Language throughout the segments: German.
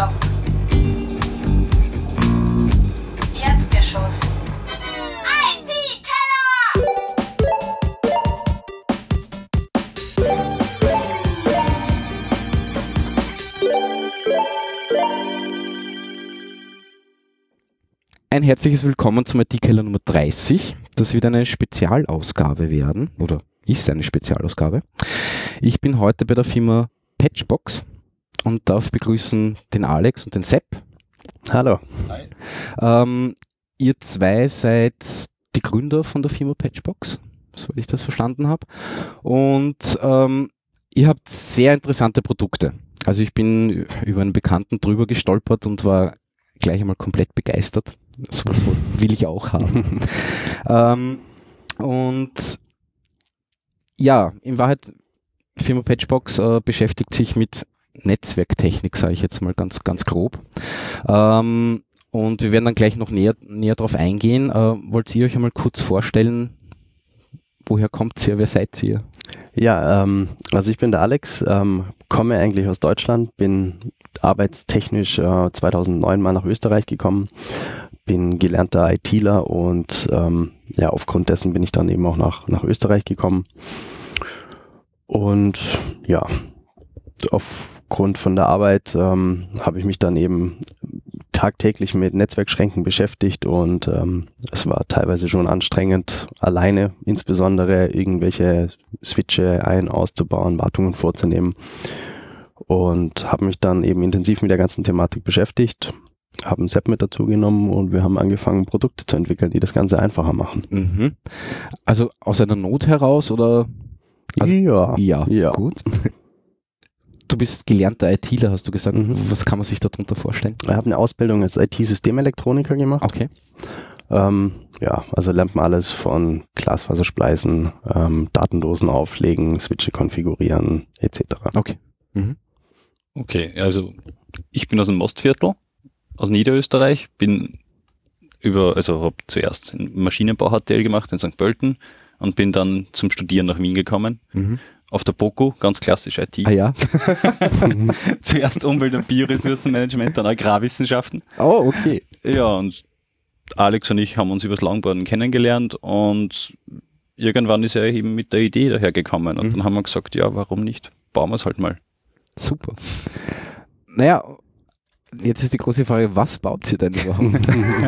Stock. Erdgeschoss. IT-Keller! Ein herzliches Willkommen zum IT-Keller Nummer 30. Das wird eine Spezialausgabe werden, oder ist eine Spezialausgabe. Ich bin heute bei der Firma Patchbox und darf begrüßen den Alex und den Sepp. Hallo. Hi. Ihr zwei seid die Gründer von der Firma Patchbox, soweit ich das verstanden habe. Und ihr habt sehr interessante Produkte. Also ich bin über einen Bekannten drüber gestolpert und war gleich einmal komplett begeistert. Sowas will ich auch haben. Und ja, in Wahrheit, die Firma Patchbox beschäftigt sich mit Netzwerktechnik, sage ich jetzt mal ganz grob. Und wir werden dann gleich noch näher darauf eingehen. Wollt ihr euch einmal kurz vorstellen, woher kommt ihr, wer seid ihr? Ja, also ich bin der Alex, komme eigentlich aus Deutschland, bin arbeitstechnisch 2009 mal nach Österreich gekommen, bin gelernter ITler und ja, aufgrund dessen bin ich dann eben auch nach Österreich gekommen. Und ja, aufgrund von der Arbeit habe ich mich dann eben tagtäglich mit Netzwerkschränken beschäftigt und es war teilweise schon anstrengend, alleine insbesondere irgendwelche Switche auszubauen, Wartungen vorzunehmen und habe mich dann eben intensiv mit der ganzen Thematik beschäftigt, habe einen Sepp mit dazu genommen und wir haben angefangen, Produkte zu entwickeln, die das Ganze einfacher machen. Mhm. Also aus einer Not heraus oder? Also, ja, gut. Du bist gelernter ITler, hast du gesagt. Was kann man sich darunter vorstellen? Ich habe eine Ausbildung als IT-Systemelektroniker gemacht. Okay. Ja, also lernt man alles von Glasfaserspleißen, Datendosen auflegen, Switche konfigurieren, etc. Okay. Mhm. Okay, also ich bin aus dem Mostviertel, aus Niederösterreich, habe zuerst Maschinenbau HTL gemacht in St. Pölten und bin dann zum Studieren nach Wien gekommen. Mhm. Auf der BOKU, ganz klassisch IT. Ah ja. Zuerst Umwelt- und Bioressourcenmanagement, dann Agrarwissenschaften. Oh, okay. Ja, und Alex und ich haben uns übers Longboarden kennengelernt und irgendwann ist er eben mit der Idee dahergekommen und dann haben wir gesagt, ja, warum nicht? Bauen wir es halt mal. Super. Naja, jetzt ist die große Frage, was baut sie denn überhaupt?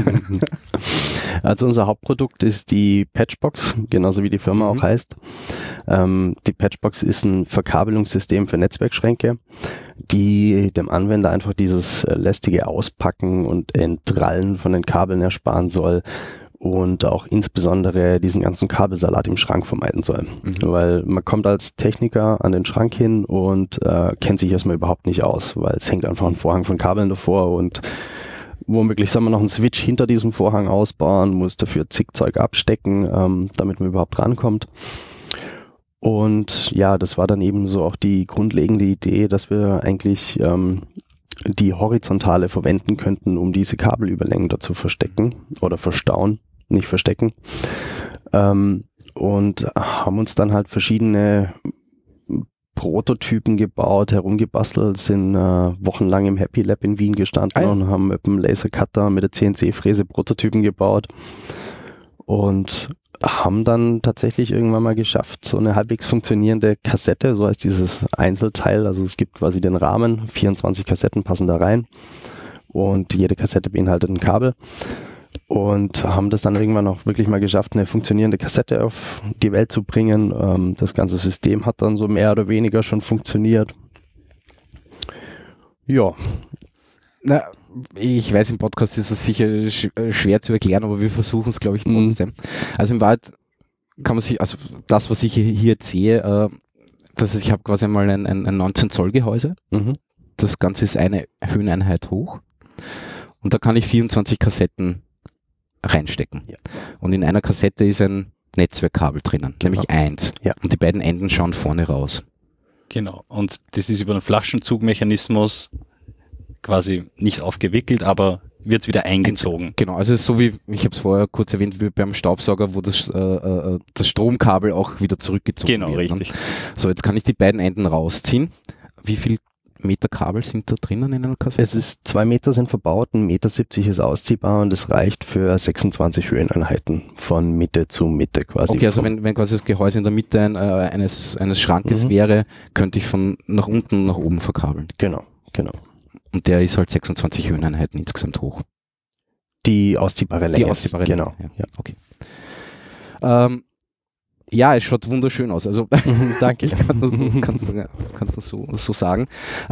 Also unser Hauptprodukt ist die Patchbox, genauso wie die Firma auch heißt. Die Patchbox ist ein Verkabelungssystem für Netzwerkschränke, die dem Anwender einfach dieses lästige Auspacken und Entrallen von den Kabeln ersparen soll und auch insbesondere diesen ganzen Kabelsalat im Schrank vermeiden soll. Weil man kommt als Techniker an den Schrank hin und kennt sich erstmal überhaupt nicht aus, weil es hängt einfach ein Vorhang von Kabeln davor und womöglich soll man noch einen Switch hinter diesem Vorhang ausbauen, muss dafür zig Zeug abstecken, damit man überhaupt rankommt. Und ja, das war dann eben so auch die grundlegende Idee, dass wir eigentlich die Horizontale verwenden könnten, um diese Kabelüberlängen da zu verstecken oder verstauen, nicht verstecken. Und haben uns dann halt verschiedene Prototypen gebaut, herumgebastelt, sind wochenlang im Happy Lab in Wien gestanden und haben mit dem Lasercutter, mit der CNC-Fräse Prototypen gebaut und haben dann tatsächlich irgendwann mal geschafft, so eine halbwegs funktionierende Kassette, so heißt dieses Einzelteil, also es gibt quasi den Rahmen, 24 Kassetten passen da rein und jede Kassette beinhaltet ein Kabel. Und haben das dann irgendwann auch wirklich mal geschafft, eine funktionierende Kassette auf die Welt zu bringen. Das ganze System hat dann so mehr oder weniger schon funktioniert. Ja. Na, ich weiß, im Podcast ist es sicher schwer zu erklären, aber wir versuchen es, glaube ich, trotzdem. Also in Wahrheit kann man sich, also das, was ich hier jetzt sehe, ich habe quasi einmal ein 19 Zoll Gehäuse. Das Ganze ist eine Höheneinheit hoch. Und da kann ich 24 Kassetten reinstecken. Ja. Und in einer Kassette ist ein Netzwerkkabel drinnen, nämlich eins. Ja. Und die beiden Enden schauen vorne raus. Genau. Und das ist über einen Flaschenzugmechanismus quasi nicht aufgewickelt, aber wird es wieder eingezogen. Genau, also es ist so wie, ich habe es vorher kurz erwähnt, wie beim Staubsauger, wo das Stromkabel auch wieder zurückgezogen wird. Genau, richtig. So, jetzt kann ich die beiden Enden rausziehen. Wie viel Meter Kabel sind da drinnen in einer Kassette? Es ist 2 Meter sind verbaut, 1,70 Meter ist ausziehbar und es reicht für 26 Höheneinheiten von Mitte zu Mitte quasi. Okay, also wenn quasi das Gehäuse in der Mitte eines Schrankes wäre, könnte ich von nach unten nach oben verkabeln. Genau. Und der ist halt 26 Höheneinheiten insgesamt hoch. Die ausziehbare Länge. Die ausziehbare genau. Länge, ja. Okay. Ja, es schaut wunderschön aus. Also Danke. kannst du so sagen.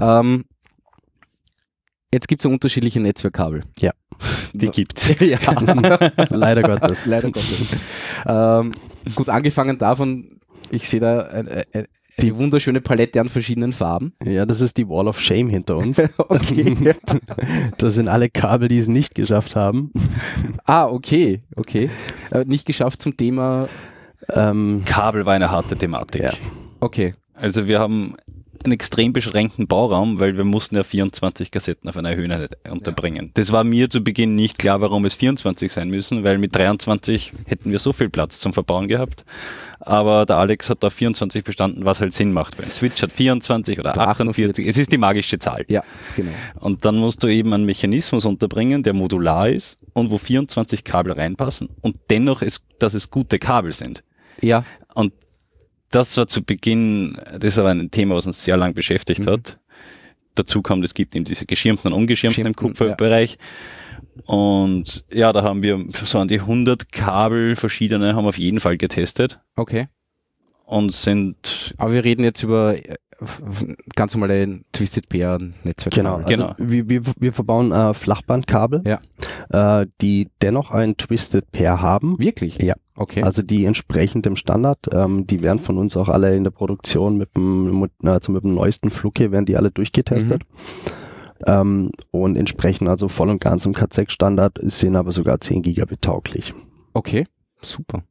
Jetzt gibt es unterschiedliche Netzwerkkabel. Ja. Die gibt's. Ja. Leider Gottes. Leider Gottes. Gut, angefangen davon, ich sehe da die wunderschöne Palette an verschiedenen Farben. Ja, das ist die Wall of Shame hinter uns. Okay. Das sind alle Kabel, die es nicht geschafft haben. Okay. Nicht geschafft zum Thema. Kabel war eine harte Thematik. Ja. Okay. Also wir haben einen extrem beschränkten Bauraum, weil wir mussten ja 24 Kassetten auf einer Höhe unterbringen. Das war mir zu Beginn nicht klar, warum es 24 sein müssen, weil mit 23 hätten wir so viel Platz zum Verbauen gehabt. Aber der Alex hat da 24 verstanden, was halt Sinn macht. Weil ein Switch hat 24 oder 48. Es ist die magische Zahl. Ja, genau. Und dann musst du eben einen Mechanismus unterbringen, der modular ist und wo 24 Kabel reinpassen und dennoch, dass es gute Kabel sind. Ja. Und das war zu Beginn, das war ein Thema, was uns sehr lang beschäftigt hat. Dazu kommt, es gibt eben diese geschirmten und ungeschirmten im Kupferbereich. Ja. Und ja, da haben wir so an die 100 Kabel verschiedene haben wir auf jeden Fall getestet. Okay. Und sind... Aber wir reden jetzt über ganz normale Twisted Pair Netzwerkkabel. Genau. Wir verbauen Flachbandkabel, die dennoch ein Twisted Pair haben. Wirklich? Ja. Okay. Also die entsprechend dem Standard, die werden von uns auch alle in der Produktion mit dem neuesten Flug hier, werden die alle durchgetestet. Und entsprechen also voll und ganz im Cat6-Standard, sind aber sogar 10 Gigabit tauglich. Okay, super.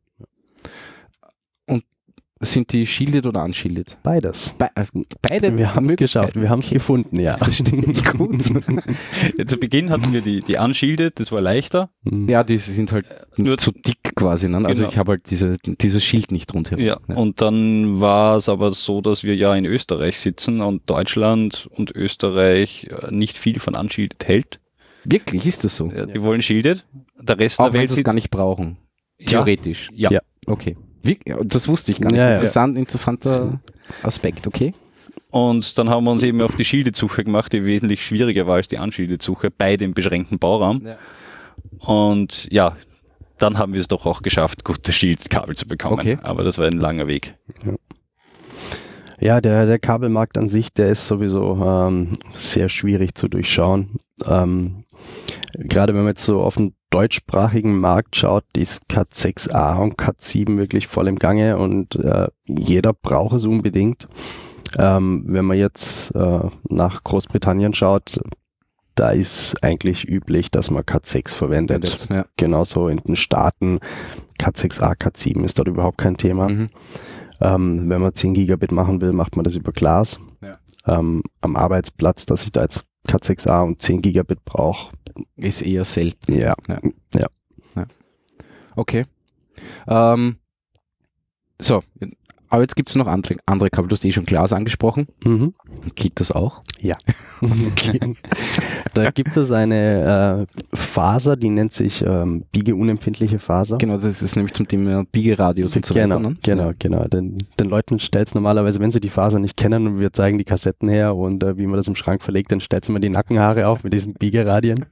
Und sind die shielded oder unshielded? Beides. Beide? Wir haben es geschafft, wir haben es gefunden, ja. Gut. Zu Beginn hatten wir die unshielded, das war leichter. Ja, die sind halt nur zu dick quasi. Ne? Also ich habe halt dieses Schild nicht rundherum. Ja, und dann war es aber so, dass wir ja in Österreich sitzen und Deutschland und Österreich nicht viel von unshielded hält. Wirklich, ist das so? Ja, die wollen shielded. Der Rest auch der wenn Welt sie es gar nicht brauchen. Theoretisch. Ja. Okay. Das wusste ich gar nicht. Interessanter Aspekt, okay. Und dann haben wir uns eben auf die Shielded-Suche gemacht, die wesentlich schwieriger war als die Unshielded-Suche bei dem beschränkten Bauraum. Ja. Und ja, dann haben wir es doch auch geschafft, gute Shielded-Kabel zu bekommen. Okay. Aber das war ein langer Weg. Ja, der Kabelmarkt an sich, der ist sowieso sehr schwierig zu durchschauen. Gerade wenn man jetzt so auf den deutschsprachigen Markt schaut, ist Cat6a und Cat7 wirklich voll im Gange und jeder braucht es unbedingt. Wenn man jetzt nach Großbritannien schaut, da ist eigentlich üblich, dass man Cat6 verwendet. Ja. Genauso in den Staaten Cat6a, Cat7 ist dort überhaupt kein Thema. Wenn man 10 Gigabit machen will, macht man das über Glas. Ja. Am Arbeitsplatz, dass ich da jetzt Cat6a und 10 Gigabit brauche, ist eher selten. Ja. Okay. So, aber jetzt gibt es noch andere Kabel. Du hast schon Glas angesprochen. Geht das auch? Ja. Okay. Da gibt es eine Faser, die nennt sich biegeunempfindliche Faser. Genau, das ist nämlich zum Thema Biegeradius und so weiter. Ne? Genau. Den Leuten stellt es normalerweise, wenn sie die Faser nicht kennen und wir zeigen die Kassetten her und wie man das im Schrank verlegt, dann stellt sie mal die Nackenhaare auf mit diesen Biegeradien.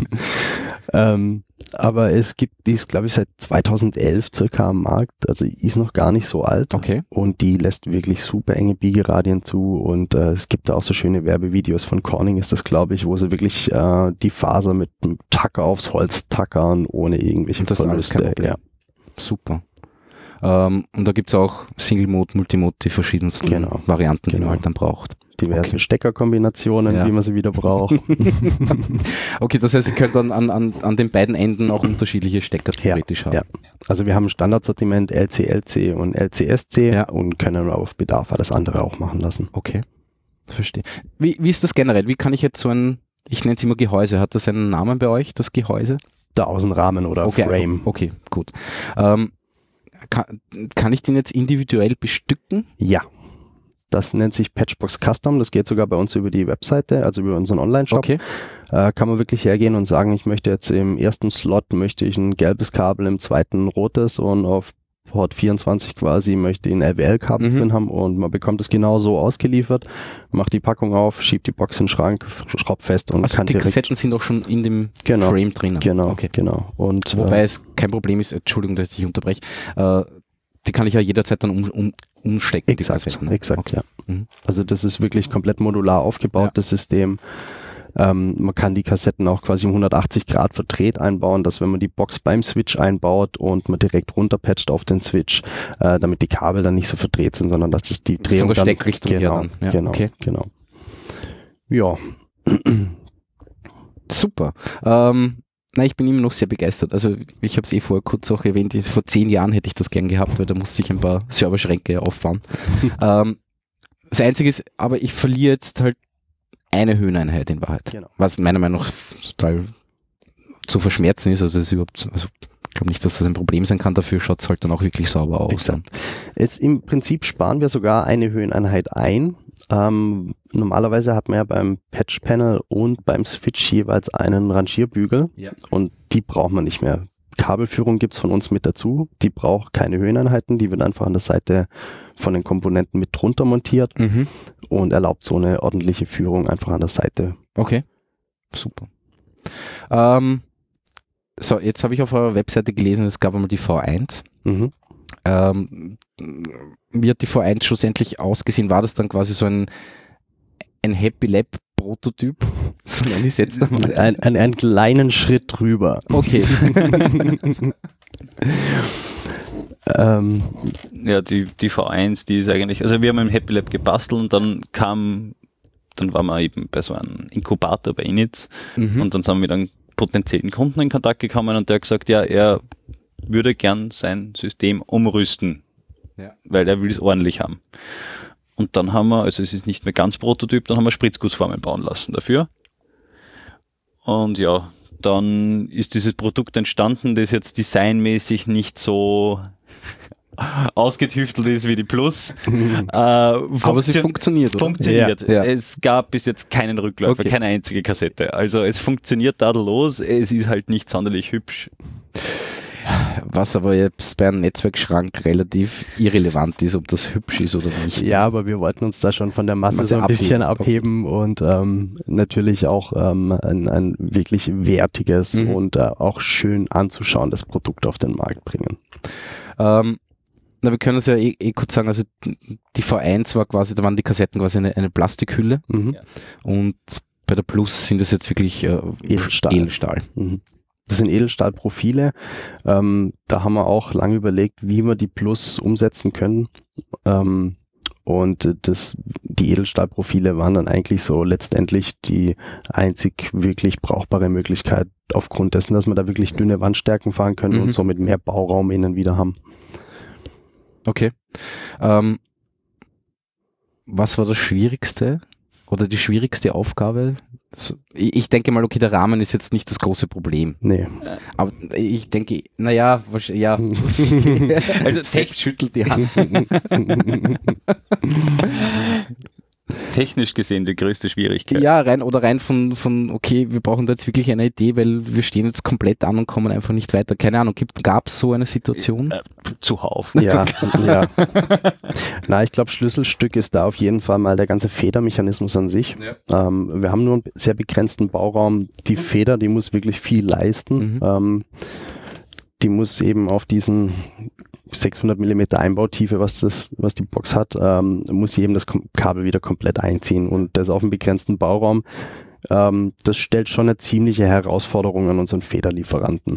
Aber die ist, glaube ich, seit 2011 circa am Markt, also ist noch gar nicht so alt. Okay. Und die lässt wirklich super enge Biegeradien zu und es gibt da auch so schöne Werbevideos von Corning, ist das, glaube ich, wo sie wirklich die Faser mit einem Tacker aufs Holz tackern, ohne irgendwelche Verluste. Ja. Super. Und da gibt es auch Single-Mode, Multimode, die verschiedensten Varianten, die man halt dann braucht. Diverse Steckerkombinationen, wie man sie wieder braucht. Okay, das heißt, Sie können dann an den beiden Enden auch unterschiedliche Stecker theoretisch haben. Ja. Also wir haben ein Standardsortiment LC und LCSC und können auf Bedarf alles andere auch machen lassen. Okay, verstehe. Wie ist das generell? Wie kann ich jetzt ich nenne es immer Gehäuse, hat das einen Namen bei euch, das Gehäuse? Der Außenrahmen oder Frame. Okay, gut. Kann ich den jetzt individuell bestücken? Ja. Das nennt sich Patchbox Custom. Das geht sogar bei uns über die Webseite, also über unseren Online-Shop. Okay. Kann man wirklich hergehen und sagen, ich möchte jetzt im ersten Slot möchte ich ein gelbes Kabel, im zweiten rotes und auf Port 24 quasi möchte ich ein LWL-Kabel drin haben und man bekommt es genau so ausgeliefert, macht die Packung auf, schiebt die Box in den Schrank, schraubt fest und also kann die direkt... Kassetten sind auch schon in dem Frame drinnen. Genau, okay. genau. Und, wobei es kein Problem ist, Entschuldigung, dass ich dich unterbreche, die kann ich ja jederzeit dann umstecken. Exakt, okay. ja. Also das ist wirklich komplett modular aufgebaut, das System. Man kann die Kassetten auch quasi um 180 Grad verdreht einbauen, dass wenn man die Box beim Switch einbaut und man direkt runterpatcht auf den Switch, damit die Kabel dann nicht so verdreht sind, sondern dass das die Drehung von der Steckrichtung genau, her dann. Ja, genau, okay. genau. Ja. Super. Ich bin immer noch sehr begeistert. Also ich habe es vorher kurz auch erwähnt, vor 10 Jahren hätte ich das gern gehabt, weil da musste ich ein paar Serverschränke aufbauen. Das Einzige ist, aber ich verliere jetzt halt eine Höheneinheit in Wahrheit. Genau. Was meiner Meinung nach total zu verschmerzen ist. Also ich glaube nicht, dass das ein Problem sein kann. Dafür schaut es halt dann auch wirklich sauber aus. Im Prinzip sparen wir sogar eine Höheneinheit ein. Normalerweise hat man ja beim Patch-Panel und beim Switch jeweils einen Rangierbügel und die braucht man nicht mehr. Kabelführung gibt es von uns mit dazu. Die braucht keine Höheneinheiten. Die wird einfach an der Seite von den Komponenten mit drunter montiert und erlaubt so eine ordentliche Führung einfach an der Seite. Okay, super. So, jetzt habe ich auf eurer Webseite gelesen, es gab einmal die V1. Wie hat die V1 schlussendlich ausgesehen? War das dann quasi so ein Happy Lab Prototyp? So nenne ich es jetzt einmal. Einen kleinen Schritt drüber. Okay. Ja, die V1, die ist eigentlich, also wir haben im Happy Lab gebastelt und dann waren wir eben bei so einem Inkubator bei Initz und dann sind wir mit einem potenziellen Kunden in Kontakt gekommen und der hat gesagt, ja, er würde gern sein System umrüsten, weil er will es ordentlich haben. Und dann haben wir, also es ist nicht mehr ganz Prototyp, dann haben wir Spritzgussformen bauen lassen dafür. Und ja, dann ist dieses Produkt entstanden, das jetzt designmäßig nicht so ausgetüftelt ist wie die Plus. Aber sie funktioniert, oder? Funktioniert. Ja. Es gab bis jetzt keinen Rückläufer, keine einzige Kassette. Also es funktioniert tadellos, es ist halt nicht sonderlich hübsch. Was aber jetzt bei einem Netzwerkschrank relativ irrelevant ist, ob das hübsch ist oder nicht. Ja, aber wir wollten uns da schon von der Masse so ein bisschen abheben und natürlich auch ein wirklich wertiges und auch schön anzuschauendes Produkt auf den Markt bringen. Wir können es ja kurz sagen, also die V1 war quasi, da waren die Kassetten quasi eine Plastikhülle und bei der Plus sind das jetzt wirklich Edelstahl. Das sind Edelstahlprofile. Da haben wir auch lange überlegt, wie wir die Plus umsetzen können. Und die Edelstahlprofile waren dann eigentlich so letztendlich die einzig wirklich brauchbare Möglichkeit aufgrund dessen, dass wir da wirklich dünne Wandstärken fahren können und somit mehr Bauraum innen wieder haben. Okay. Was war das Schwierigste oder die schwierigste Aufgabe? Ich denke mal, okay, der Rahmen ist jetzt nicht das große Problem. Nee. Aber ich denke, naja, ja. Also Sepp schüttelt die Hand. Technisch gesehen die größte Schwierigkeit. Ja, rein von, okay, wir brauchen da jetzt wirklich eine Idee, weil wir stehen jetzt komplett an und kommen einfach nicht weiter. Keine Ahnung, gab es so eine Situation? Zuhauf. Ja. Na, ich glaube, Schlüsselstück ist da auf jeden Fall mal der ganze Federmechanismus an sich. Ja. Wir haben nur einen sehr begrenzten Bauraum. Die Feder, die muss wirklich viel leisten. Die muss eben auf diesen 600 mm Einbautiefe, was die Box hat, muss sie eben das Kabel wieder komplett einziehen und das auf einem begrenzten Bauraum. Das stellt schon eine ziemliche Herausforderung an unseren Federlieferanten.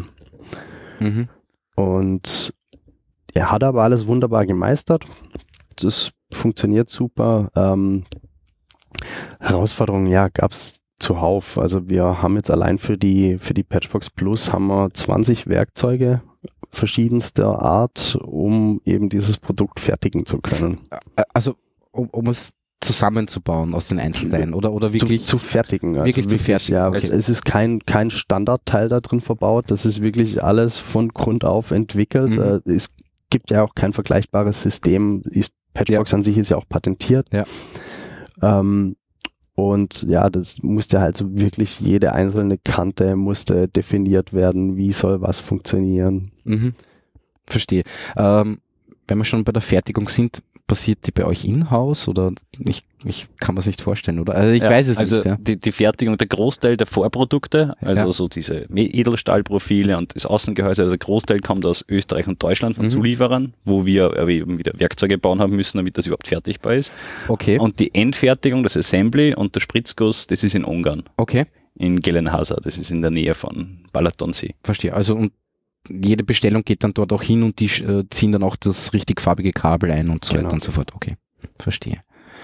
Und er hat aber alles wunderbar gemeistert. Das funktioniert super. Herausforderungen, ja, gab es zuhauf. Also wir haben jetzt allein für die Patchbox Plus haben wir 20 Werkzeuge verschiedenster Art, um eben dieses Produkt fertigen zu können. Also um es zusammenzubauen aus den Einzelteilen oder wirklich zu fertigen. Also wirklich zu fertigen. Ja, okay. Es ist kein Standardteil da drin verbaut, das ist wirklich alles von Grund auf entwickelt. Es gibt ja auch kein vergleichbares System, ist Patchbox an sich ist ja auch patentiert. Ja. Und ja, das musste halt so wirklich jede einzelne Kante musste definiert werden, wie soll was funktionieren. Verstehe. Wenn wir schon bei der Fertigung sind, passiert die bei euch in-house oder ich kann mir es nicht vorstellen, oder? Also ich weiß es nicht. Ja. Die Fertigung, der Großteil der Vorprodukte, also so diese Edelstahlprofile und das Außengehäuse, also der Großteil kommt aus Österreich und Deutschland von Zulieferern, wo wir eben wieder Werkzeuge bauen haben müssen, damit das überhaupt fertigbar ist. Okay. Und die Endfertigung, das Assembly und der Spritzguss, das ist in Ungarn. Okay. In Gelenhasa, das ist in der Nähe von Balatonsee. Verstehe. Also und jede Bestellung geht dann dort auch hin und die ziehen dann auch das richtig farbige Kabel ein und so weiter und so fort. Okay, verstehe.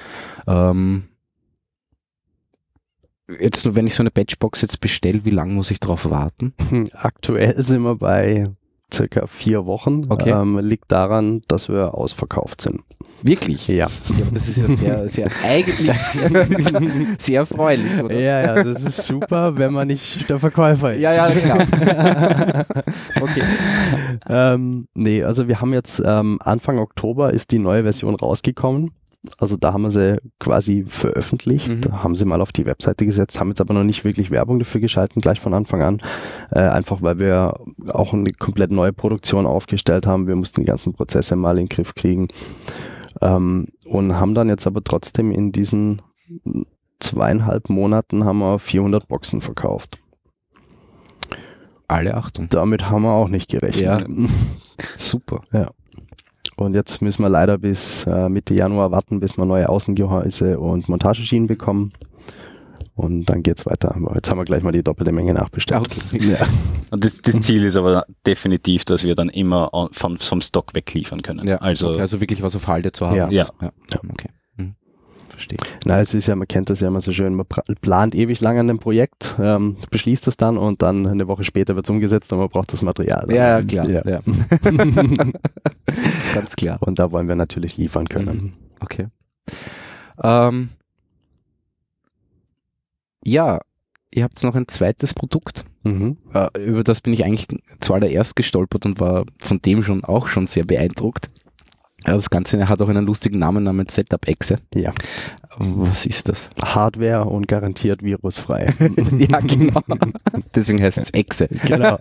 Jetzt, wenn ich so eine Patchbox jetzt bestelle, wie lange muss ich darauf warten? Aktuell sind wir bei circa 4 Wochen. Okay. Liegt daran, dass wir ausverkauft sind. Wirklich? Ja. Das ist ja sehr, sehr eigentlich sehr erfreulich, oder? Ja, das ist super, wenn man nicht der Verkäufer ist. Ja, klar. Okay. Nee, also wir haben jetzt Anfang Oktober ist die neue Version rausgekommen. Also da haben wir sie quasi veröffentlicht, haben sie mal auf die Webseite gesetzt, haben jetzt aber noch nicht wirklich Werbung dafür geschalten, gleich von Anfang an. Einfach weil wir auch eine komplett neue Produktion aufgestellt haben. Wir mussten die ganzen Prozesse mal in den Griff kriegen. Und haben dann jetzt aber trotzdem in diesen 2,5 Monaten haben wir 400 Boxen verkauft. Alle Achtung. Damit haben wir auch nicht gerechnet. Ja, super. Ja. Und jetzt müssen wir leider bis Mitte Januar warten, bis wir neue Außengehäuse und Montageschienen bekommen. Und dann geht's weiter. Aber jetzt haben wir gleich mal die doppelte Menge nachbestellt. Okay. Ja. Und das Ziel ist aber definitiv, dass wir dann immer vom Stock wegliefern können. Ja, also wirklich was auf Halde zu haben. Ja. Okay. Verstehe. Na, es ist ja, man kennt das ja immer so schön, man plant ewig lang an dem Projekt, beschließt das dann und dann eine Woche später wird es umgesetzt und man braucht das Material. Ja, klar. Ja. Ganz klar. Und da wollen wir natürlich liefern können. Okay. Ja, ihr habt noch ein zweites Produkt. Über das bin ich eigentlich zuallererst gestolpert und war von dem auch schon sehr beeindruckt. Das Ganze hat auch einen lustigen Namen namens Setup-Exe. Ja. Was ist das? Hardware und garantiert virusfrei. Ja, genau. Deswegen heißt es Exe. Genau.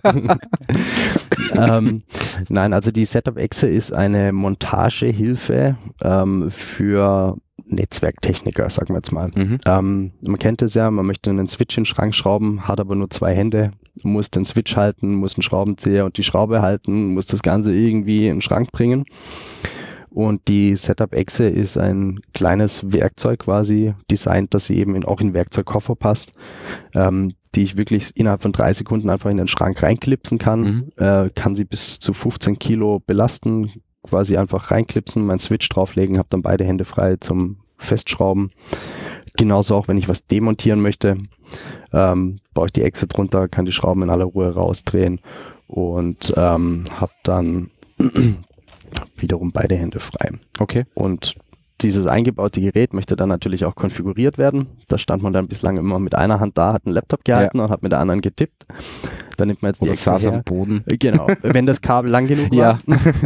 Nein, also die Setup-Exe ist eine Montagehilfe für Netzwerktechniker, sagen wir jetzt mal. Man kennt es ja, man möchte einen Switch in den Schrank schrauben, hat aber nur 2 Hände, muss den Switch halten, muss einen Schraubenzieher und die Schraube halten, muss das Ganze irgendwie in den Schrank bringen. Und die Setup-Exe ist ein kleines Werkzeug quasi designt, dass sie eben auch in den Werkzeugkoffer passt, die ich wirklich innerhalb von 3 Sekunden einfach in den Schrank reinklipsen kann. Kann sie bis zu 15 Kilo belasten, quasi einfach reinklipsen, meinen Switch drauflegen, habe dann beide Hände frei zum Festschrauben. Genauso auch, wenn ich was demontieren möchte, baue ich die Echse drunter, kann die Schrauben in aller Ruhe rausdrehen und habe dann wiederum beide Hände frei. Okay. Und dieses eingebaute Gerät möchte dann natürlich auch konfiguriert werden. Da stand man dann bislang immer mit einer Hand da, hat einen Laptop gehalten und hat mit der anderen getippt. Dann nimmt man jetzt die Echse saß her. am Boden. Genau, wenn das Kabel lang genug war.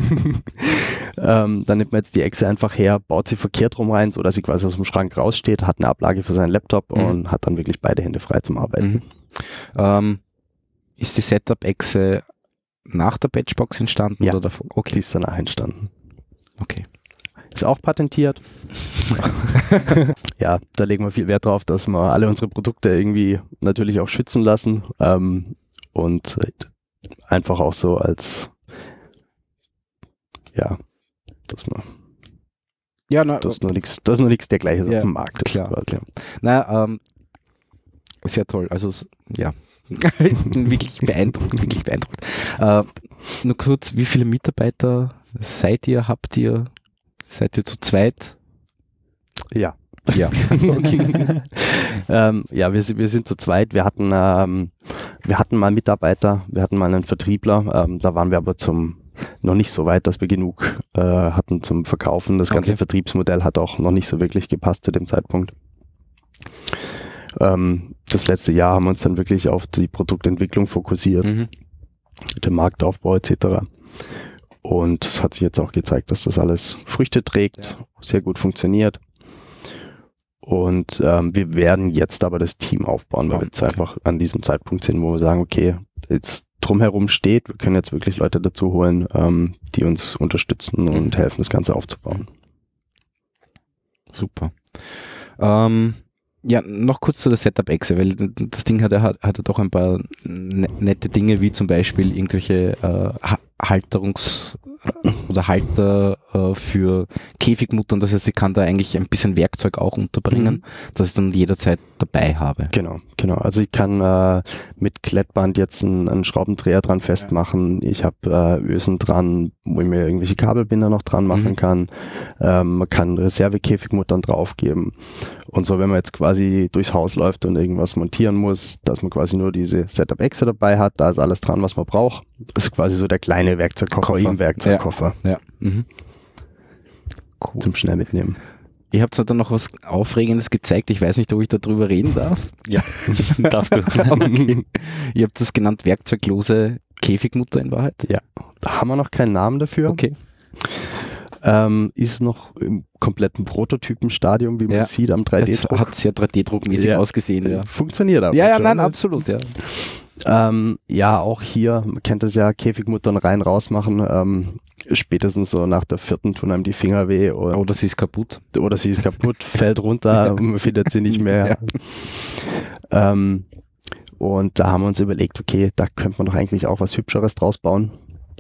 Dann nimmt man jetzt die Echse einfach her, baut sie verkehrt rum rein, sodass sie quasi aus dem Schrank raussteht, hat eine Ablage für seinen Laptop und hat dann wirklich beide Hände frei zum Arbeiten. Ist die Setup-Exe nach der Patchbox entstanden? Ja, oder davor? Okay. Die ist danach entstanden. Okay. Ist auch patentiert. Ja, da legen wir viel Wert drauf, dass wir alle unsere Produkte irgendwie natürlich auch schützen lassen und einfach auch so als dass man dass nur nichts dergleichen auf dem Markt ist. Klar. Na, sehr toll. Also ja, wirklich beeindruckend. Nur kurz, wie viele Mitarbeiter seid ihr? Seid ihr zu zweit? Ja. Ja. Okay. Wir sind zu zweit. Wir hatten mal Mitarbeiter, wir hatten mal einen Vertriebler. Da waren wir aber noch nicht so weit, dass wir genug hatten zum Verkaufen. Das ganze Vertriebsmodell hat auch noch nicht so wirklich gepasst zu dem Zeitpunkt. Das letzte Jahr haben wir uns dann wirklich auf die Produktentwicklung fokussiert, den Marktaufbau etc. Und es hat sich jetzt auch gezeigt, dass das alles Früchte trägt, sehr gut funktioniert. Und wir werden jetzt aber das Team aufbauen, weil wir jetzt einfach an diesem Zeitpunkt sind, wo wir sagen, okay, jetzt drumherum steht, wir können jetzt wirklich Leute dazu holen, die uns unterstützen und helfen, das Ganze aufzubauen. Super. Ja, noch kurz zu der Setup-Exe, weil das Ding hat ja doch ein paar nette Dinge, wie zum Beispiel irgendwelche Halterungs- oder Halter für Käfigmuttern. Das heißt, ich kann da eigentlich ein bisschen Werkzeug auch unterbringen, das ich dann jederzeit dabei habe. Genau. Also ich kann mit Klettband jetzt einen Schraubendreher dran festmachen. Ich habe Ösen dran, wo ich mir irgendwelche Kabelbinder noch dran machen kann. Man kann Reservekäfigmuttern draufgeben. Und so, wenn man jetzt quasi durchs Haus läuft und irgendwas montieren muss, dass man quasi nur diese Setup-Exe dabei hat, da ist alles dran, was man braucht. Das ist quasi so der kleine Werkzeugkoffer im Werkzeugkoffer. Ja. Cool. Zum schnell mitnehmen. Ihr habt zwar dann noch was Aufregendes gezeigt, ich weiß nicht, ob ich darüber reden darf. Ja, darfst du. Okay. Ihr habt das genannt werkzeuglose Käfigmutter in Wahrheit? Ja, da haben wir noch keinen Namen dafür. Okay. Ist noch im kompletten Prototypenstadium, wie man sieht, am 3D-Druck. Hat sehr 3D-druckmäßig ausgesehen. Ja. Funktioniert aber. Ja, schon, nein, absolut, ja. Ja, auch hier, man kennt das ja, Käfigmuttern rein, raus machen. Spätestens so nach der 4. tun einem die Finger weh. Oder sie ist kaputt. Fällt runter, man findet sie nicht mehr. Ja. Und da haben wir uns überlegt, okay, da könnte man doch eigentlich auch was Hübscheres draus bauen.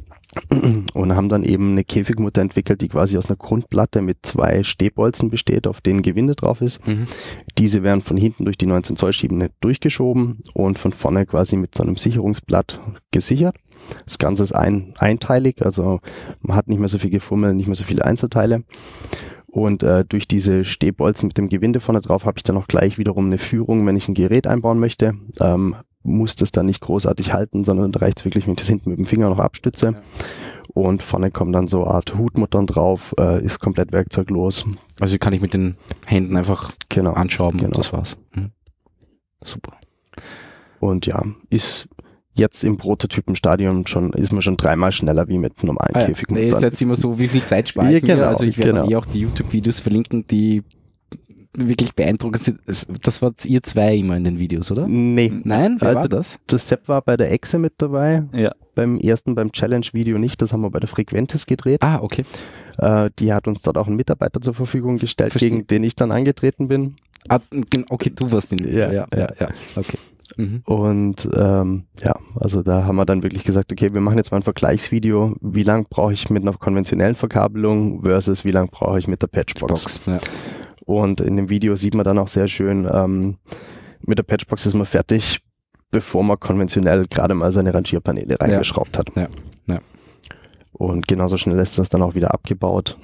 Und haben dann eben eine Käfigmutter entwickelt, die quasi aus einer Grundplatte mit 2 Stehbolzen besteht, auf denen Gewinde drauf ist. Diese werden von hinten durch die 19 Zoll Schiebene durchgeschoben und von vorne quasi mit so einem Sicherungsblatt gesichert. Das Ganze ist einteilig, also man hat nicht mehr so viel Gefummel, nicht mehr so viele Einzelteile. Und durch diese Stehbolzen mit dem Gewinde vorne drauf habe ich dann auch gleich wiederum eine Führung, wenn ich ein Gerät einbauen möchte. Muss das dann nicht großartig halten, sondern da reicht es wirklich, wenn ich das hinten mit dem Finger noch abstütze. Ja. Und vorne kommen dann so eine Art Hutmuttern drauf, ist komplett werkzeuglos. Also die kann ich mit den Händen einfach anschrauben und das war's. Super. Und ja, ist jetzt im Prototypenstadium ist man schon 3-mal schneller wie mit normalen Käfigmuttern. Ist jetzt immer so, wie viel Zeit sparen wir? Genau, also ich werde auch die YouTube-Videos verlinken, die wirklich beeindruckend sind. Das wart ihr 2 immer in den Videos, oder? Nee. Nein? Wer war das? Das Sepp war bei der Exe mit dabei. Ja. Beim Challenge-Video nicht. Das haben wir bei der Frequentis gedreht. Ah, okay. Die hat uns dort auch einen Mitarbeiter zur Verfügung gestellt, gegen den ich dann angetreten bin. Ah, okay, du warst in Video. Ja. Okay. Und also da haben wir dann wirklich gesagt, okay, wir machen jetzt mal ein Vergleichsvideo. Wie lang brauche ich mit einer konventionellen Verkabelung versus wie lang brauche ich mit der Patchbox? Ja. Und in dem Video sieht man dann auch sehr schön, mit der Patchbox ist man fertig, bevor man konventionell gerade mal seine Rangierpaneele reingeschraubt hat. Ja. Und genauso schnell ist das dann auch wieder abgebaut.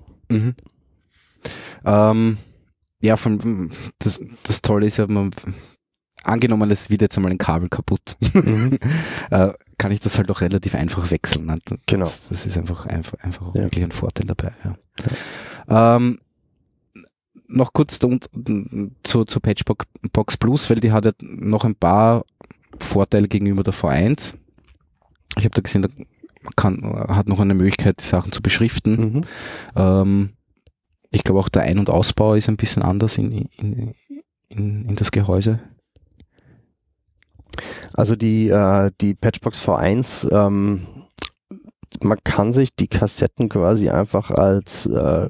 Das Tolle ist ja, angenommen, es wird jetzt einmal ein Kabel kaputt, kann ich das halt auch relativ einfach wechseln. Ne? Das ist einfach wirklich ein Vorteil dabei. Ja. Noch kurz zur Patchbox Plus, weil die hat ja noch ein paar Vorteile gegenüber der V1. Ich habe da gesehen, hat noch eine Möglichkeit, die Sachen zu beschriften. Ich glaube auch der Ein- und Ausbau ist ein bisschen anders in das Gehäuse. Also die Patchbox V1, man kann sich die Kassetten quasi einfach als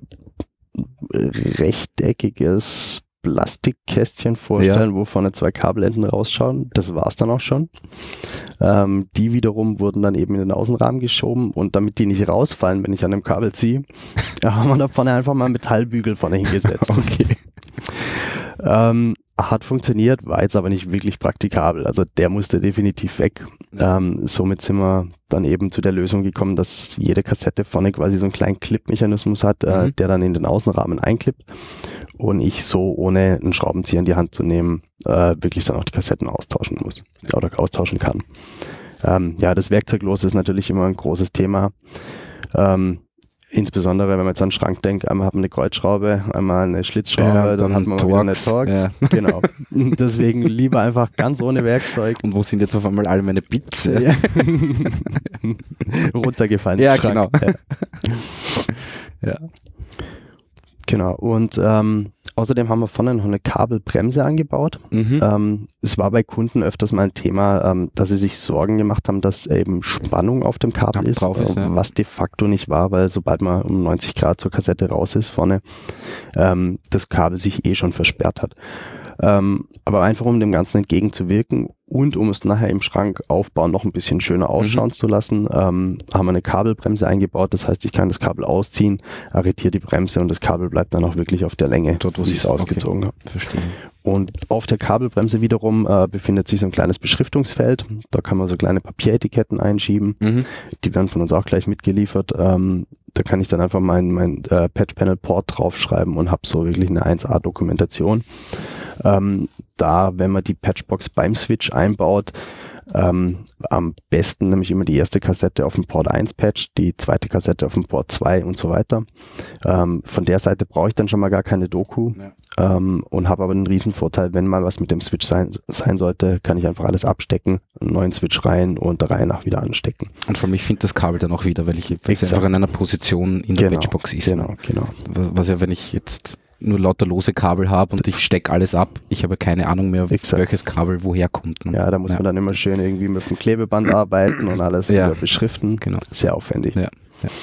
rechteckiges Plastikkästchen vorstellen, wo vorne 2 Kabelenden rausschauen. Das war es dann auch schon. Die wiederum wurden dann eben in den Außenrahmen geschoben und damit die nicht rausfallen, wenn ich an dem Kabel ziehe, haben wir da vorne einfach mal einen Metallbügel vorne hingesetzt. Okay. Hat funktioniert, war jetzt aber nicht wirklich praktikabel. Also der musste definitiv weg. Somit sind wir dann eben zu der Lösung gekommen, dass jede Kassette vorne quasi so einen kleinen Clip-Mechanismus hat, der dann in den Außenrahmen einklippt und ich so, ohne einen Schraubenzieher in die Hand zu nehmen, wirklich dann auch die Kassetten austauschen muss oder austauschen kann. Das Werkzeuglos ist natürlich immer ein großes Thema. insbesondere, wenn man jetzt an den Schrank denkt, einmal hat man eine Kreuzschraube, einmal eine Schlitzschraube, dann hat man mal wieder eine Torx. Ja. Genau. Deswegen lieber einfach ganz ohne Werkzeug. Und wo sind jetzt auf einmal alle meine Bits? Ja. Runtergefallen. Ja, genau. Ja. Genau. Und außerdem haben wir vorne noch eine Kabelbremse angebaut. Es war bei Kunden öfters mal ein Thema, dass sie sich Sorgen gemacht haben, dass eben Spannung auf dem Kabel ist, was de facto nicht war, weil sobald man um 90 Grad zur Kassette raus ist vorne, das Kabel sich schon versperrt hat. Aber einfach um dem Ganzen entgegenzuwirken und um es nachher im Schrank aufbauen noch ein bisschen schöner ausschauen zu lassen, haben wir eine Kabelbremse eingebaut. Das heißt, ich kann das Kabel ausziehen, arretiere die Bremse und das Kabel bleibt dann auch wirklich auf der Länge, dort wo ich es ausgezogen habe. Verstehe. Und auf der Kabelbremse wiederum befindet sich so ein kleines Beschriftungsfeld. Da kann man so kleine Papieretiketten einschieben. Die werden von uns auch gleich mitgeliefert. Da kann ich dann einfach mein Patch-Panel-Port draufschreiben und habe so wirklich eine 1A-Dokumentation. Da, wenn man die Patchbox beim Switch einbaut, am besten nämlich immer die erste Kassette auf dem Port 1 Patch, die zweite Kassette auf dem Port 2 und so weiter. Von der Seite brauche ich dann schon mal gar keine Doku und habe aber einen riesen Vorteil, wenn mal was mit dem Switch sein sollte, kann ich einfach alles abstecken, einen neuen Switch rein und der Reihe nach wieder anstecken. Und vor allem, ich finde das Kabel dann auch wieder, weil es einfach in einer Position in der Patchbox ist. Genau. Was ja, wenn ich jetzt nur lauter lose Kabel habe und ich stecke alles ab, ich habe keine Ahnung mehr, welches Kabel woher kommt. Ne? Ja, da muss man dann immer schön irgendwie mit dem Klebeband arbeiten und alles wieder beschriften. Genau. Sehr aufwendig. Ja.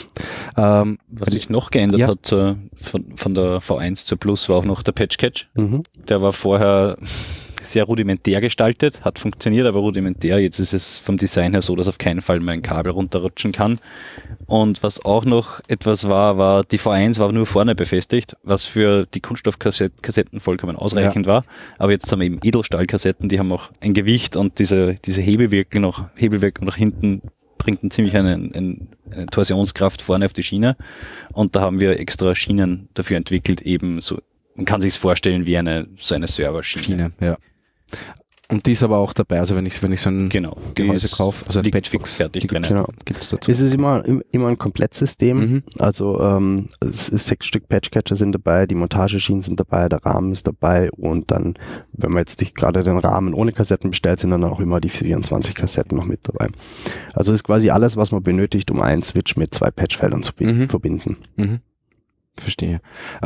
Was sich noch geändert hat von der V1 zur Plus war auch noch der Patch Catch. Der war vorher sehr rudimentär gestaltet, hat funktioniert, aber rudimentär. Jetzt ist es vom Design her so, dass auf keinen Fall mein Kabel runterrutschen kann. Und was auch noch etwas war die V1 war nur vorne befestigt, was für die Kunststoffkassetten vollkommen ausreichend war. Aber jetzt haben wir eben Edelstahlkassetten, die haben auch ein Gewicht und diese Hebelwirkung nach hinten bringt eine Torsionskraft vorne auf die Schiene. Und da haben wir extra Schienen dafür entwickelt, eben so. Man kann sich es vorstellen wie eine Serverschiene. Ja. Und die ist aber auch dabei, also wenn ich so ein Gehäuse kaufe, also ein Patchbox fertig drin. Gibt's dazu. Es ist immer ein Komplettsystem, also 6 Stück Patchcatcher sind dabei, die Montageschienen sind dabei, der Rahmen ist dabei und dann, wenn man jetzt nicht gerade den Rahmen ohne Kassetten bestellt, sind dann auch immer die 24 Kassetten noch mit dabei. Also ist quasi alles, was man benötigt, um einen Switch mit 2 Patchfeldern zu verbinden. Verstehe.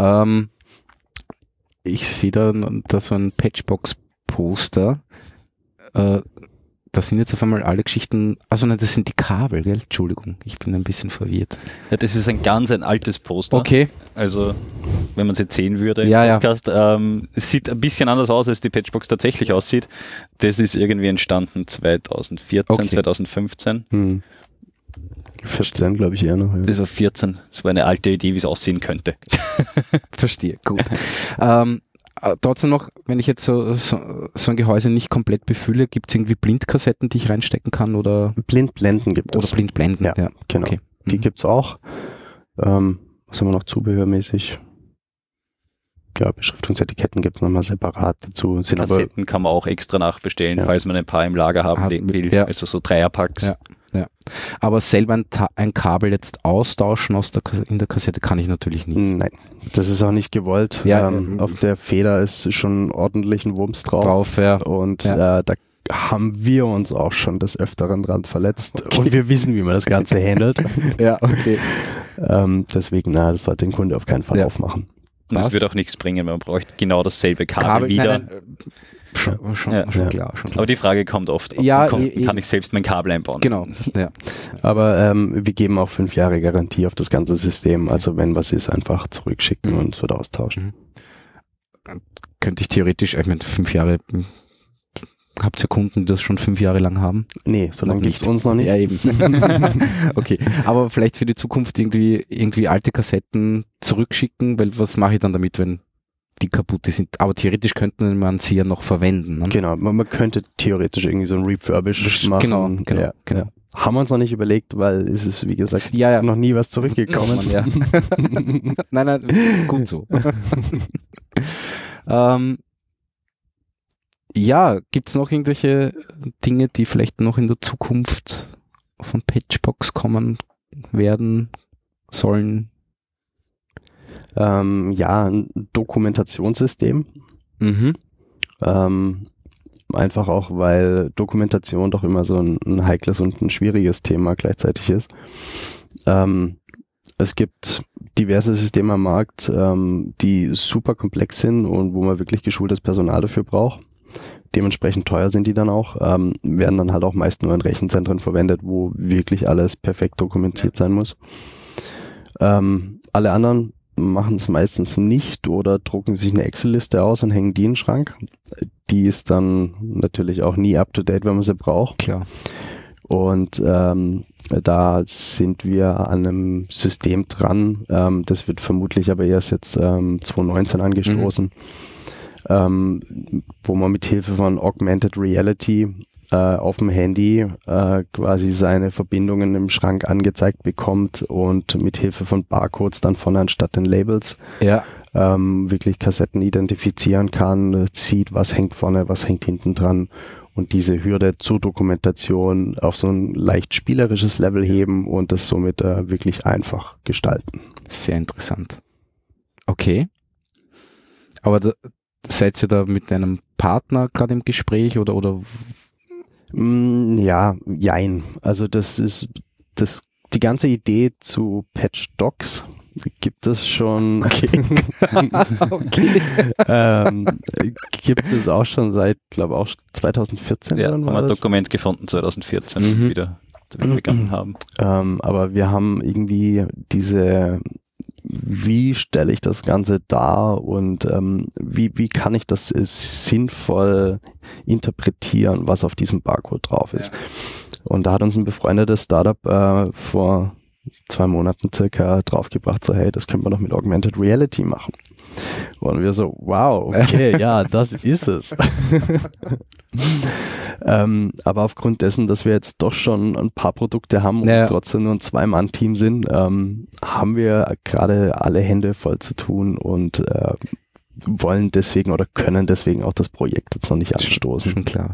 Ich sehe da so ein Patchbox-Poster. Da sind jetzt auf einmal alle Geschichten, also nein, das sind die Kabel, gell? Entschuldigung, ich bin ein bisschen verwirrt. Ja, das ist ein altes Poster. Okay. Also, wenn man es jetzt sehen würde im Podcast, es sieht ein bisschen anders aus, als die Patchbox tatsächlich aussieht. Das ist irgendwie entstanden 2014, 2015. 14, glaube ich eher noch. Ja. Das war 14. Das war eine alte Idee, wie es aussehen könnte. Verstehe, gut. Trotzdem noch, wenn ich jetzt so ein Gehäuse nicht komplett befülle, gibt es irgendwie Blindkassetten, die ich reinstecken kann? Oder Blindblenden gibt es. Oder Blindblenden, ja. Genau. Okay. Die gibt es auch. Was haben wir noch zubehörmäßig? Ja, Beschriftungsetiketten gibt es nochmal separat dazu. Kassetten kann man auch extra nachbestellen, falls man ein paar im Lager haben will. Ja. Also so Dreierpacks. Ja. Aber selber ein Kabel jetzt austauschen in der Kassette kann ich natürlich nicht. Nein, das ist auch nicht gewollt. Ja, auf der Feder ist schon ordentlich ein Wumms drauf. Und da haben wir uns auch schon des Öfteren dran verletzt. Okay. Und wir wissen, wie man das Ganze handelt. Ja, okay. Deswegen, das sollte den Kunde auf keinen Fall aufmachen. Und es wird auch nichts bringen, man braucht genau dasselbe Kabel wieder. Nein. Schon klar. Aber die Frage kommt oft, kann ich selbst mein Kabel einbauen? Genau. Ja. Aber wir geben auch 5 Jahre Garantie auf das ganze System. Also wenn was ist, einfach zurückschicken und es wird austauschen. Dann könnte ich theoretisch, ich meine 5 Jahre, habt ihr Kunden, die das schon 5 Jahre lang haben? Nee, so lange gibt es uns noch nicht. Ja, eben. Okay, aber vielleicht für die Zukunft irgendwie alte Kassetten zurückschicken, weil was mache ich dann damit, wenn die kaputt sind? Aber theoretisch könnte man sie ja noch verwenden. Ne? Genau, man könnte theoretisch irgendwie so ein Refurbish machen. Genau. Haben wir uns noch nicht überlegt, weil es ist, wie gesagt, noch nie was zurückgekommen. Nein, gut so. Gibt es noch irgendwelche Dinge, die vielleicht noch in der Zukunft von Patchbox kommen werden sollen, Ja, ein Dokumentationssystem. Einfach auch, weil Dokumentation doch immer so ein heikles und ein schwieriges Thema gleichzeitig ist. Es gibt diverse Systeme am Markt, die super komplex sind und wo man wirklich geschultes Personal dafür braucht. Dementsprechend teuer sind die dann auch, werden dann halt auch meist nur in Rechenzentren verwendet, wo wirklich alles perfekt dokumentiert sein muss. Alle anderen machen es meistens nicht oder drucken sich eine Excel-Liste aus und hängen die in den Schrank. Die ist dann natürlich auch nie up-to-date, wenn man sie braucht. Klar. Und da sind wir an einem System dran. Das wird vermutlich aber erst jetzt 2019 angestoßen, wo man mit Hilfe von Augmented Reality auf dem Handy quasi seine Verbindungen im Schrank angezeigt bekommt und mit Hilfe von Barcodes dann vorne anstatt den Labels wirklich Kassetten identifizieren kann, sieht, was hängt vorne, was hängt hinten dran und diese Hürde zur Dokumentation auf so ein leicht spielerisches Level heben und das somit wirklich einfach gestalten. Sehr interessant. Okay. Aber seid ihr da mit einem Partner gerade im Gespräch oder? Ja, jein. Also die ganze Idee zu Patch-Docs gibt es schon. Okay. Gibt es auch schon seit, glaube auch 2014. Ja, haben wir ein Dokument gefunden 2014 wieder, als wir begonnen haben. Aber wir haben irgendwie wie stelle ich das Ganze dar und wie kann ich das sinnvoll interpretieren, was auf diesem Barcode drauf ist. Ja. Und da hat uns ein befreundetes Startup vor 2 Monaten circa draufgebracht, so hey, das können wir doch mit Augmented Reality machen. Und wir so, wow, okay, ja, das ist es. Aber aufgrund dessen, dass wir jetzt doch schon ein paar Produkte haben und trotzdem nur ein 2-Mann-Team sind, haben wir gerade alle Hände voll zu tun und wollen deswegen oder können deswegen auch das Projekt jetzt noch nicht anstoßen. Schon klar.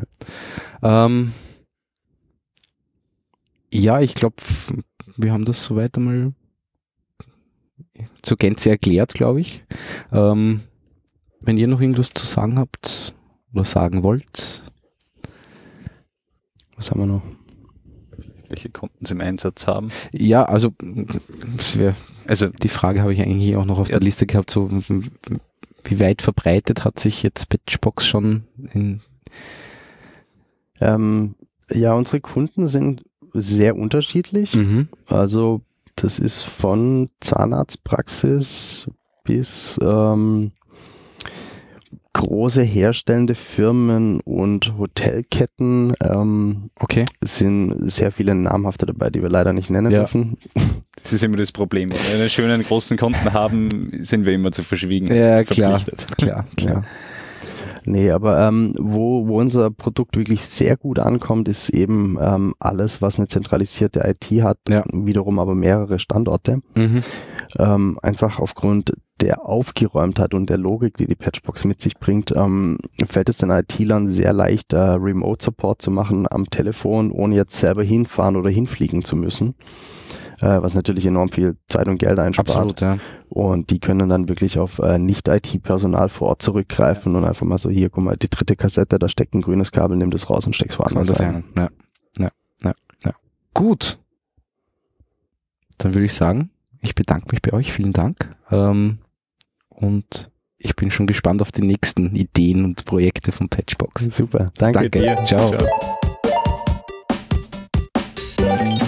Ja, ich glaube, wir haben das soweit einmal zur Gänze erklärt, glaube ich. Wenn ihr noch irgendwas zu sagen habt oder sagen wollt. Was haben wir noch? Welche Kunden sie im Einsatz haben? Ja, also die Frage habe ich eigentlich auch noch auf der Liste gehabt, so wie weit verbreitet hat sich jetzt Patchbox schon in? Ja, unsere Kunden sind sehr unterschiedlich. Also das ist von Zahnarztpraxis bis große herstellende Firmen und Hotelketten. Es sind sehr viele namhafte dabei, die wir leider nicht nennen dürfen. Das ist immer das Problem. Wenn wir einen schönen großen Kunden haben, sind wir immer zu verschwiegen verpflichtet. Klar. Ja. Nee, aber wo unser Produkt wirklich sehr gut ankommt, ist eben alles, was eine zentralisierte IT hat, wiederum aber mehrere Standorte. Einfach aufgrund der Aufgeräumtheit und der Logik, die Patchbox mit sich bringt, fällt es den IT-Lern sehr leicht, Remote-Support zu machen am Telefon, ohne jetzt selber hinfahren oder hinfliegen zu müssen. Was natürlich enorm viel Zeit und Geld einspart. Absolut, ja. Und die können dann wirklich auf Nicht-IT-Personal vor Ort zurückgreifen und einfach mal so, hier, guck mal, die 3. Kassette, da steckt ein grünes Kabel, nimm das raus und steck's woanders ein. Ja. Gut. Dann würde ich sagen, ich bedanke mich bei euch, vielen Dank. Und ich bin schon gespannt auf die nächsten Ideen und Projekte von Patchbox. Super, danke. Ciao.